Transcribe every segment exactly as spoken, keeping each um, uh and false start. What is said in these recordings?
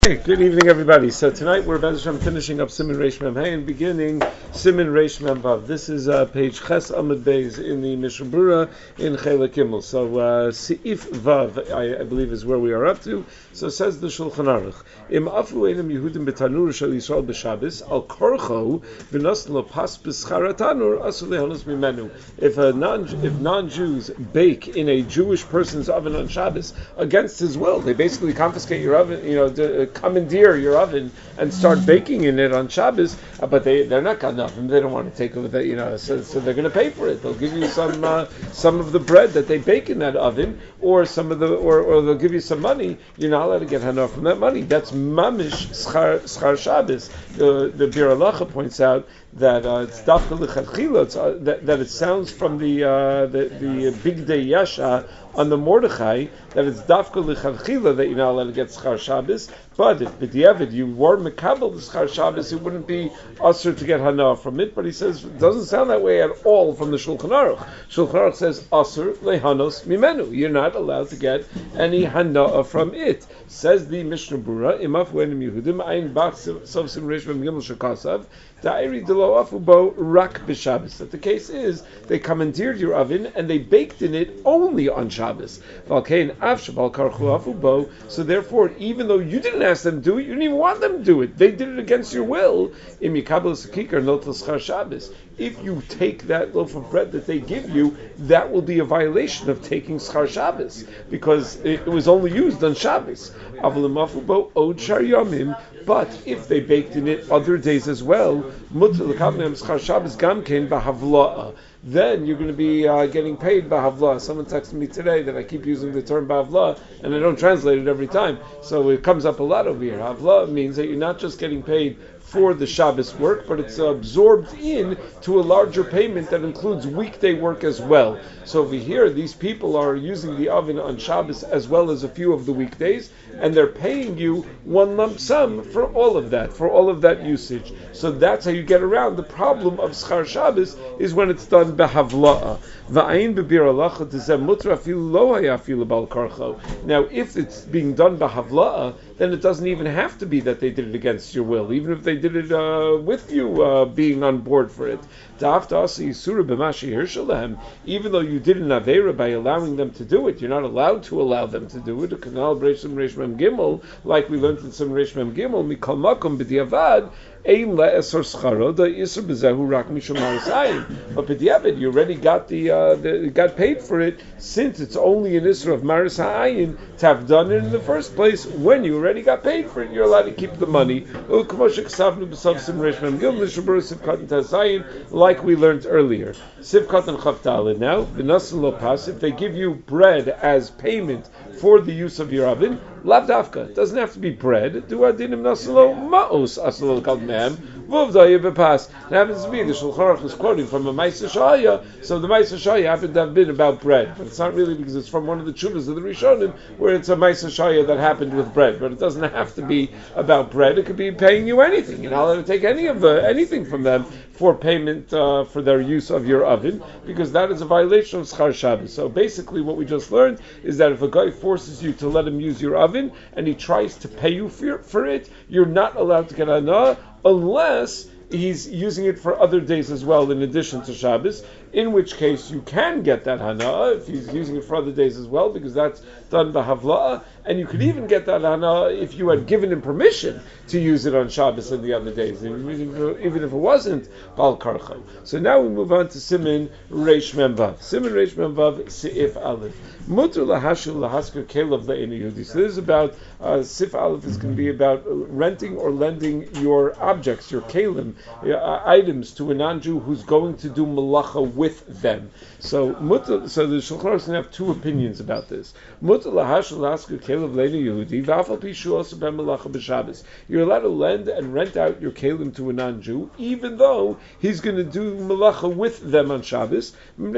Hey, good evening, everybody. So tonight we're Bez Hashem finishing up Siman Reish Mem Hey and beginning Siman Reish Mem Vav. This is uh, page Ches Amud Beis in the Mishnah Berurah in Chelek Gimel. So uh, Seif Vav, I, I believe, is where we are up to. So says the Shulchan Aruch: Im afu einam Yehudim betanur shel Yisrael b'Shabbos al korcho v'nosn lo pas b'schar tanur asur lehanos mimenu. If a non if non-Jews bake in a Jewish person's oven on Shabbos against his will, they basically confiscate your oven. You know. The, commandeer your oven and start baking in it on Shabbos, uh, but they they're not got enough, and they don't want to take over that, you know. So, so they're going to pay for it. They'll give you some uh, some of the bread that they bake in that oven, or some of the or, or they'll give you some money. You're not allowed to get enough from that money. That's mamish schar, schar Shabbos. The the Bir Halacha points out that uh, it's dafka l'chadchila, uh, that that it sounds from the uh, the the big day yasha on the Mordechai that it's dafka l'chadchila that you're not allowed to get schar Shabbos. But if b'diavad you were mekabel the schar Shabbos, it wouldn't be usher to get hana from it. But he says it doesn't sound that way at all from the Shulchan Aruch. Shulchan Aruch says usher lehanos mimenu. You're not allowed to get any hana from it. Says the Mishnah Berurah, imaf ve'enim Yehudim ayin bach sovsim reish mem gimel shekasav da'iri delo afubo rak b'Shabbos. That the case is they commandeered your oven and they baked in it only on Shabbos. Valkein av shabal karchu afubo. So therefore, even though you didn't ask them to do it, you didn't even want them to do it. They did it against your will. Im yikabel sekikar notel schar Shabbos. If you take that loaf of bread that they give you, that will be a violation of taking schar Shabbos because it, it was only used on Shabbos. Avalamafubo od shar yomim. But if they baked in it other days as well, mutar l'kavnem schar Shabbos gamkein b'havla'a. Then you're going to be uh, getting paid b'havla. Someone texted me today that I keep using the term b'havla and I don't translate it every time. So it comes up a lot over here. Havla means that you're not just getting paid for the Shabbos work, but it's absorbed in to a larger payment that includes weekday work as well. So over here, these people are using the oven on Shabbos as well as a few of the weekdays, and they're paying you one lump sum for all of that, for all of that usage. So that's how you get around the problem of Schar Shabbos, is when it's done behavla'a. Va'ayin b'bir halacha tizem mutra afilu lo haya afilu bal karcho. Now, if it's being done behavla'a, then it doesn't even have to be that they did it against your will, even if they did it uh, with you uh, being on board for it. Even though you did an Aveira by allowing them to do it, you're not allowed to allow them to do it. Like we learned in some Reish Mem Gimel, Mikal Makom b'diavad, Ein le'esor scharo, the isur b'zehu rak mishum ha'isayim. But b'diavad, you already got the, uh, the got paid for it, since it's only an isur of maris ha'ayin to have done it in the first place. When you already got paid for it, you're allowed to keep the money. Like we learned earlier. Sivkat and Chavtalid now, v'nasan lo pas, if they give you bread as payment for the use of your oven, lav dafka. It doesn't have to be bread. Do adinim nasan lo ma'os asalo kal mehem v'uvdaya b'pas. It happens to be the Shulchan Aruch is quoting from a Ma'aser Shaya, so the Ma'aser Shaya happened to have been about bread, but it's not really because it's from one of the tshuvas of the Rishonim where it's a Ma'aser Shaya that happened with bread. But it doesn't have to be about bread. It could be paying you anything. You're not allowed to take any of the, anything from them for payment uh, for their use of your oven, because that is a violation of Schar Shabbos. So basically what we just learned is that if a guy forces you to let him use your oven and he tries to pay you for, for it, you're not allowed to get hana unless he's using it for other days as well in addition to Shabbos, in which case you can get that hana if he's using it for other days as well, because that's done b'havla'a, and you could even get that hana if you had given him permission to use it on Shabbos and the other days, even if it wasn't bal karcha. So now we move on to Siman Reish Mem Vav. Siman Reish Mem Vav Seif Aleph. Mutter lahashil lahasker kelev le'eni Yehudi. So this is about uh, Sif Aleph is going to be about renting or lending your objects, your kelim, uh, items to a non-Jew who's going to do malacha with them. So mutter, so the Shulchan Aruch can have two opinions about this. Mutter lahashil lahasker kelev le'eni Yehudi v'afal pishu also ben malacha b'Shabbos. You're allowed to lend and rent out your kelim to a non-Jew, even though he's going to do malacha with them on Shabbos,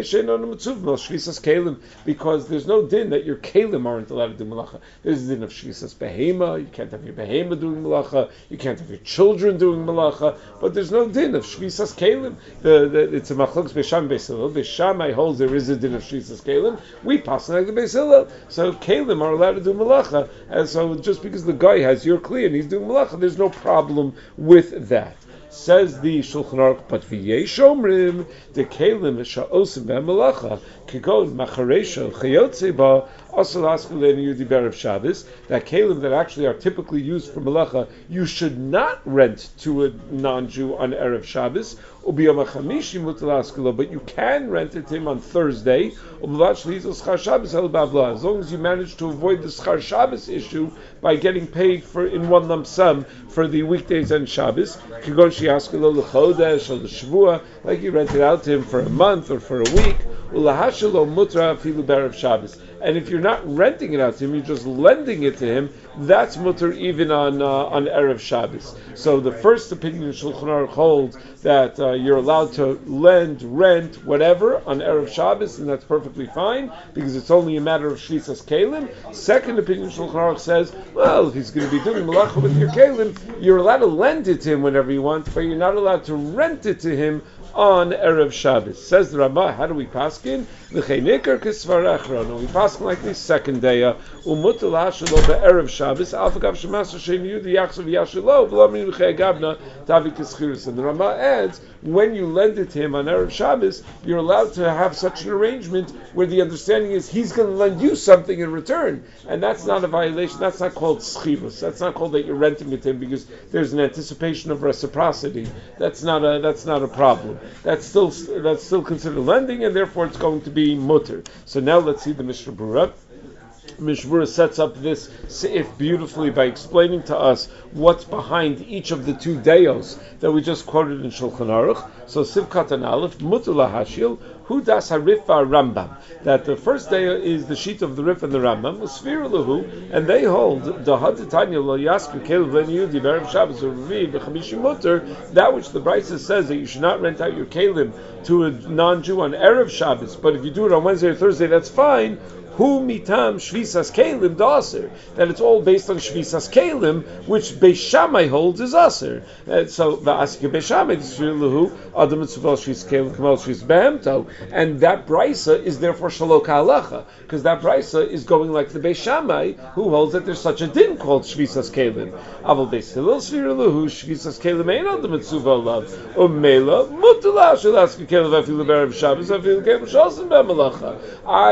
because there's no din that your kelim aren't allowed to do malacha. There's a din of shvisas behema. You can't have your behema doing malacha. You can't have your children doing malacha. But there's no din of shvisas kelim. The, the, it's a machlokes beisham and Beis Hillel. Beis Shammai holds there is a din of shvisas kelim. We pass like the Beis Hillel. So kelim are allowed to do malacha, and so just because the guy has your kli and he's doing malacha, there's no problem with that. Says the Shulchan Aruch, but v'yesh omrim the kelim sha'osim be'malacha kigon macharesha chayotze ba asal askulen yudi berev Shabbos. That kelim that actually are typically used for malacha, you should not rent to a non-Jew on erev Shabbos. But you can rent it to him on Thursday, as long as you manage to avoid the Schar Shabbos issue by getting paid for in one lump sum for the weekdays and Shabbos. Like you rent it out to him for a month or for a week. And if you're not renting it out to him, you're just lending it to him, that's mutter even on uh, on Erev Shabbos. So the first opinion in Shulchan Aruch holds that uh, you're allowed to lend, rent, whatever on Erev Shabbos, and that's perfectly fine, because it's only a matter of Shvisas Kelim. Second opinion, Shulchan Aruch says, well, if he's going to be doing malacha with your Kelim, you're allowed to lend it to him whenever you want, but you're not allowed to rent it to him on Erev Shabbos. Says the Rama, how do we paskin? L'cheinikar kisvarechra. No, we paskin like this second day. Umutal hashelo be'erev Shabbos. Alfagav shemaser shein yudi yachsav yashelo. V'lomin l'chei agavna tavi kischirus. And the Rama adds, when you lend it to him on Erev Shabbos, you're allowed to have such an arrangement where the understanding is he's going to lend you something in return, and that's not a violation. That's not called schirus. That's not called that you're renting it to him because there's an anticipation of reciprocity. That's not a that's not a problem. That's still that's still considered lending, and therefore it's going to be mutter. So now let's see the Mishnah Berurah. Mishnah Berurah sets up this seif beautifully by explaining to us what's behind each of the two deos that we just quoted in Shulchan Aruch. So Sivkat and Aleph, Mutter lahashil, Hu das harif Rambam. That the first day is the sheet of the Rif and the Rambam, Usfir lahu, and they hold the Hadatanya lo yasku kelev len yudi berev Shabbos or Reviv b'chamishi mutter, that which the Brisa says that you should not rent out your kelim to a non-Jew on erev Shabbos, but if you do it on Wednesday or Thursday, that's fine. Hu mitam shvisas kelim daser, that it's all based on shvisas kelim, which Beis Shammai holds is aser. And so va'asik Beis Shammai tzvilahu adam mitzuval shvisas kelim kamal shvisas behemto, and that brisa is therefore shalok halacha, because that brisa is going like the Beis Shammai, who holds that there's such a din called shvisas kelim. Aval Beis Hillel tzvilahu shvisas kelim ein adam mitzuval lav umela mutala shalask kelim afilu berev Shabbos afilu kelim shalsim b'malacha.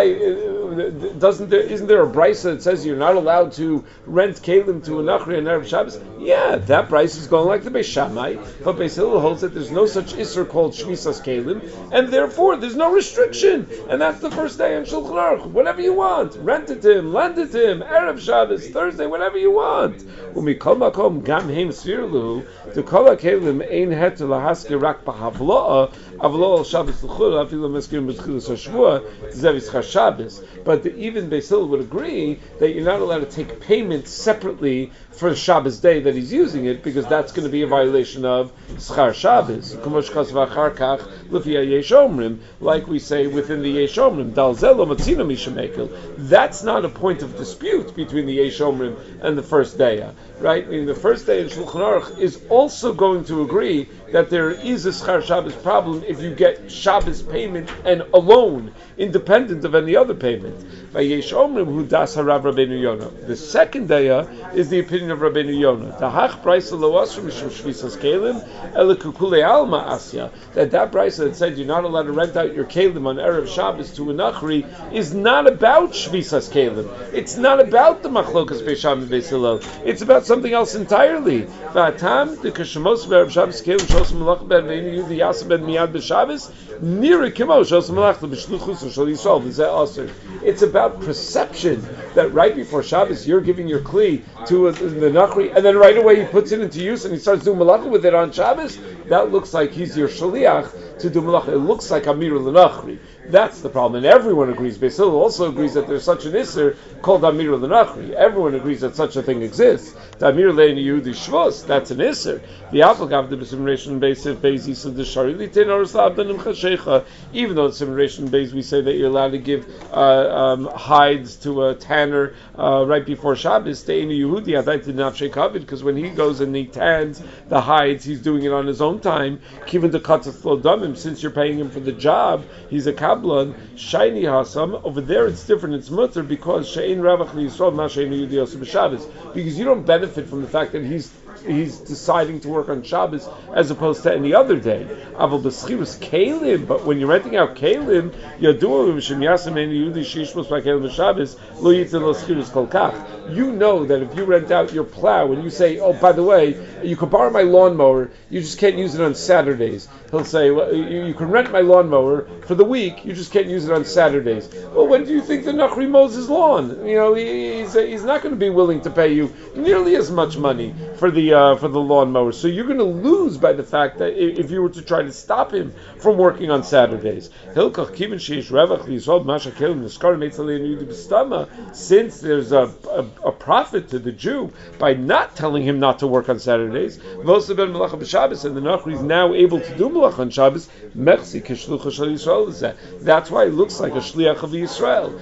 I. Doesn't there? Isn't there a brisa that says you're not allowed to rent kelim to a nachri on erev Shabbos? Yeah, that brisa is going like the Beis Shammai, but Beis Hillel holds that there's no such isser called shvisas kelim, and therefore there's no restriction. And that's the first day in Shulchan Aruch. Whatever you want, rent it to him, lend it to him, erev Shabbos, Thursday, whatever you want. Umikol makom gam heim svirlu the kol kelim ein het lahaske rak b'havloa avlo Shabbos l'chul afilu meskim b'tchilas hashvua zevis Shabbos. But the, even Beis Hillel would agree that you're not allowed to take payment separately for the Shabbos day that he's using it, because that's going to be a violation of Schar Shabbos. Like we say within the Yesh Omrim, that's not a point of dispute between the Yesh Omrim and the first day. Right? Meaning the first day in Shulchan Aruch is also going to agree that there is a Schar Shabbos problem if you get Shabbos payment and alone, independent of any other payment. The second day is the opinion of Rabbeinu Yonah. That that brisa that said you're not allowed to rent out your kelim on erev Shabbos to a nachri is not about shvisas kelim. It's not about the machlokas Beis Shammai and Beis Hillel. It's about something else entirely. V'atam the kashemos erev Shabbos kelim shos melach ben ve'inu yudi yaseh ben miyad b'Shabbos nira kimo shos melach b'shluchus shol Yisrael v'zeh aser. It's about perception that right before Shabbos you're giving your kli to a, the nachri, and then right away he puts it into use and he starts doing malacha with it on Shabbos. That looks like he's your shaliach to do malacha. It looks like amir l'nachri. That's the problem, and everyone agrees. Beis Hillel also agrees that there's such an isser called amir l'nachri. Everyone agrees that such a thing exists. The amir le'en yehudi shvus, that's an isser. The apelgav the b'simration beis beis yisud the shari litin or slabdanim chashecha. Even though in simration beis we say that you're allowed to give uh, um, hides to a tanner uh, right before Shabbos, stay in Yehudi adai rented nafshei kavod, because when he goes and he tans the hides, he's doing it on his own time. Kiven de katzas lo damim, since you're paying him for the job, he's a kablan. Shiny hasam, over there it's different, it's mutter, because she'ein ravach li yisrael ma she'ein yudi yosef b'Shabbos, because you don't benefit from the fact that he's he's deciding to work on Shabbos as opposed to any other day. Aval b'schirus kelim, but when you're renting out kelim, yadua v'shem yasem ein yudi shishmos b'kelim b'Shabbos lo yitzin lo schirus kol kach. You know that if you rent out your plow and you say, oh, by the way, you can borrow my lawnmower, you just can't use it on Saturdays. He'll say, well, you, you can rent my lawnmower for the week, you just can't use it on Saturdays. Well, when do you think the Nachri mows his lawn? You know, he, he's, he's not going to be willing to pay you nearly as much money for the uh, for the lawnmower. So you're going to lose by the fact that if you were to try to stop him from working on Saturdays. Since there's a, a, a profit to the Jew by not telling him not to work on Saturdays, and the Nachri is now able to do Malach on Shabbos, that's why it looks like a Shliach of Yisrael.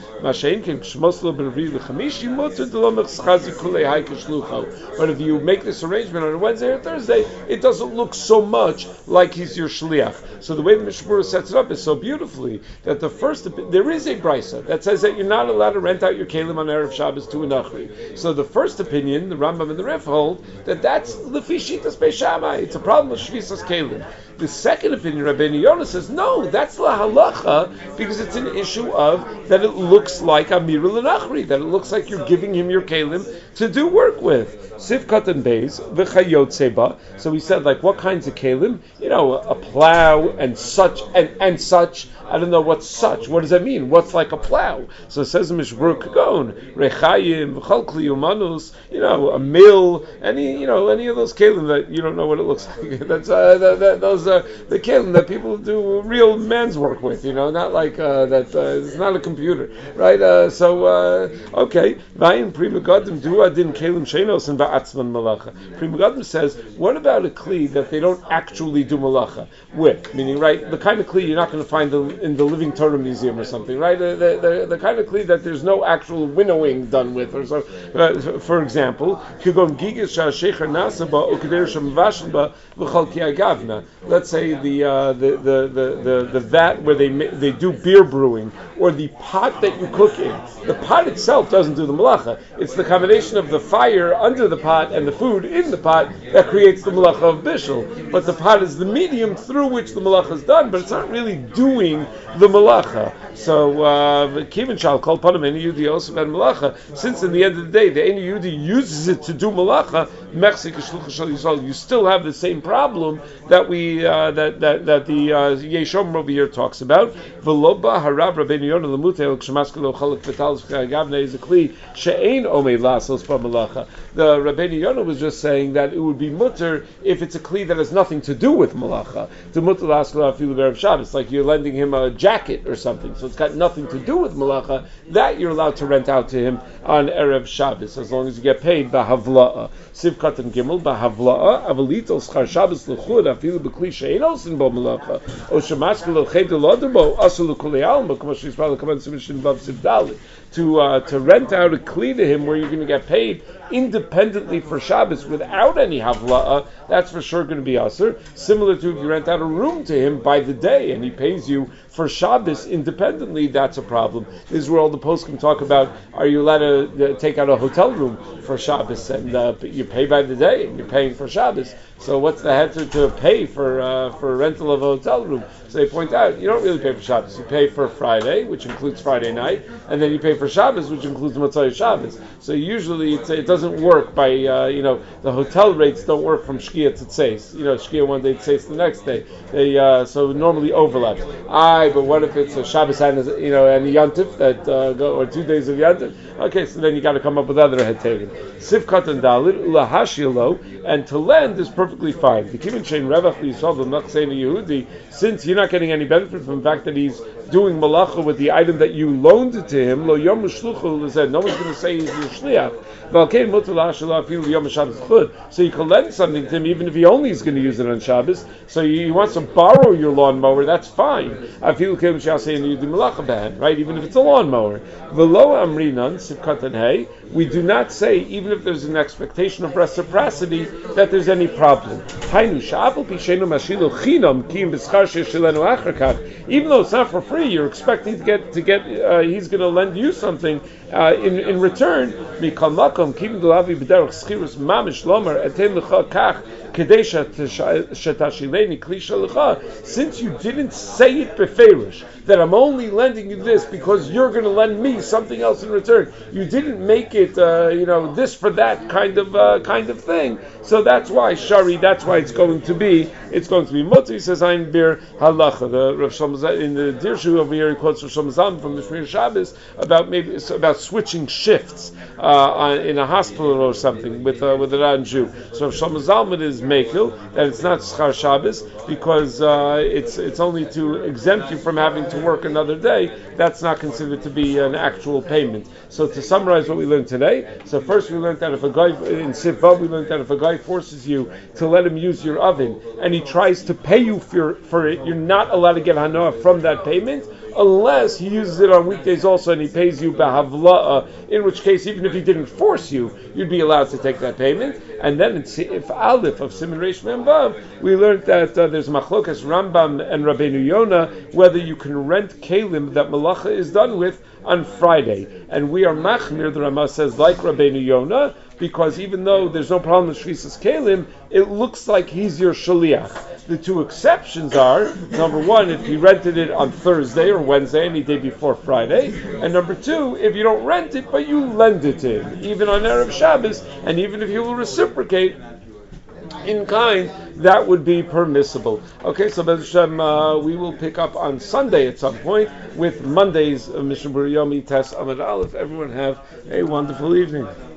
But if you make this arrangement on a Wednesday or Thursday, it doesn't look so much like he's your Shliach. So the way the Mishnah Berurah sets it up is so beautifully that the first, there is a brisa that says that you're not allowed to rent out your kelim on Erev Shabbos to a Nachri. So the first opinion, the Rambam and the Rif hold, that that's Lefi Shitas Beis Shammai. It's a problem with Shvisas kelim. The second opinion, Rabbeinu Yonah says, no, that's la halacha, because it's an issue of that it looks like Amira l'Nachri, that it looks like you're giving him your kelim to do work with. Sivkat and Beis, v'chayot seba. So we said, like, what kinds of kelim? You know, a plow and such, and, and such. I don't know what's such. What does that mean? What's like a plow? So it says in Mishnah Berurah Kagon, Rechayim, V'chol Kli Umanus, you know, a mill, any, you know, any of those kelim that you don't know what it looks like. That's uh, that, that, those uh, the kelim that people do real man's work with, you know, not like uh, that. Uh, it's not a computer, right? Uh, so uh, okay, Vayin Pri Megadim Du Adin Kelim Sheinos and Ba'atzman Malacha. Pri Megadim says, what about a kli that they don't actually do malacha with? Meaning, right, the kind of kli you're not going to find the in the Living Torah Museum or something, right? The, the, the, the kind of kli that there's no actual winnowing done with, or so. Uh, for example, let's say the, uh, the, the, the, the, the vat where they they do beer brewing, or the pot that you cook in. The pot itself doesn't do the malacha. It's the combination of the fire under the pot and the food in the pot that creates the malacha of bishul. But the pot is the medium through which the malacha is done, but it's not really doing the malacha. So, Kivin shal kol panim eni yudi osef and malacha. Since in the end of the day, the eni yudi uses it to do malacha, you still have the same problem that we uh, that that that the uh, Yeshom over here talks about. V'loba harav Rabbeinu Yonah lemutei el kshemaskelo chalak v'tal gavna is a kli she'ein omei lasos b'malacha. The Rabbeinu Yonah was just saying that it would be mutter if it's a kli that has nothing to do with malacha. To mutter laskelo afilu b'erev Shabbos, like you're lending him a jacket or something, so it's got nothing to do with malacha. That you're allowed to rent out to him on Erev Shabbos as long as you get paid b'havla'a. Sivkat and Gimel b'havla'a avalito schar Shabbos l'chud afilu b'kli she'enos in bo malacha o shemaskelo chedel odebo asulu kulei alma k'mo she'yisrael l'kamen submishin vav sivdali. To uh, to rent out a kli to him where you're going to get paid independently for Shabbos without any havla'a, that's for sure going to be asur. Similar to if you rent out a room to him by the day and he pays you for Shabbos independently, that's a problem. This is where all the posts can talk about, are you allowed to uh, take out a hotel room for Shabbos, and uh, you pay by the day and you're paying for Shabbos. So what's the heter to pay for uh, for a rental of a hotel room? So they point out, you don't really pay for Shabbos. You pay for Friday, which includes Friday night, and then you pay for Shabbos, which includes Motzei Shabbos. So usually it's, it doesn't work by, uh, you know, the hotel rates don't work from Shkia to Tzeis. You know, Shkia one day, Tzeis the next day. They uh, so it normally overlaps. Aye, but what if it's a Shabbos and, you know, and a Yantif, that, uh, go, or two days of Yantif? Okay, so then you got to come up with other heterim. Sivkat and Dalit, Ulahashilo, and to lend is perfectly fine. The Kivin Shein Revach Yisrael V'Mach Seini Yehudi, since you're not getting any benefit from the fact that he's doing malacha with the item that you loaned it to him, lo yom shluchu said, no one's going to say he's your shliach. So you can lend something to him even if he only is going to use it on Shabbos. So he wants to borrow your lawnmower, that's fine. Right? Even if it's a lawnmower. We do not say, even if there's an expectation of reciprocity, that there's any problem. Even though it's not for free, you're expecting to get to get. Uh, he's going to lend you something uh, in in return. Since you didn't say it beferish, that I'm only lending you this because you're going to lend me something else in return. You didn't make it, uh, you know, this for that kind of uh, kind of thing. So that's why shari. That's why it's going to be. It's going to be mutter. He says ein bir halacha. The Rav Shlomo Zalman in the Dirshu over here he quotes Rav Shlomo Zalman from the Shmir Shabbos about maybe about switching shifts uh, in a hospital or something with uh, with a non-Jew. So Rav Shlomo Zalman is mekel that it's not schar Shabbos because uh, it's it's only to exempt you from having to work another day. That's not considered to be an actual payment. So to summarize what we learned today, so first we learned that if a guy in Sif Vav, we learned that if a guy forces you to let him use your oven and he tries to pay you for for it, you're not allowed to get hanoah from that payment unless he uses it on weekdays also and he pays you b'havla'a, in which case even if he didn't force you, you'd be allowed to take that payment. And then in if Aleph of Siman Reish Mem Vav, we learned that uh, there's machlokas Rambam and Rabbeinu Yonah whether you can rent kelim that malacha is done with on Friday. And we are machmir, the Rama says, like Rabbeinu Yonah, because even though there's no problem with Shvisas Kelim, it looks like he's your shaliach. The two exceptions are, number one, if he rented it on Thursday or Wednesday, any day before Friday, and number two, if you don't rent it, but you lend it to him, even on Erev Shabbos, and even if he will reciprocate in kind, that would be permissible. Okay, so Bez Hashem, uh, we will pick up on Sunday at some point with Monday's uh, Mishnah Berurah Yomi Tes Amud Aleph. Everyone have a wonderful evening.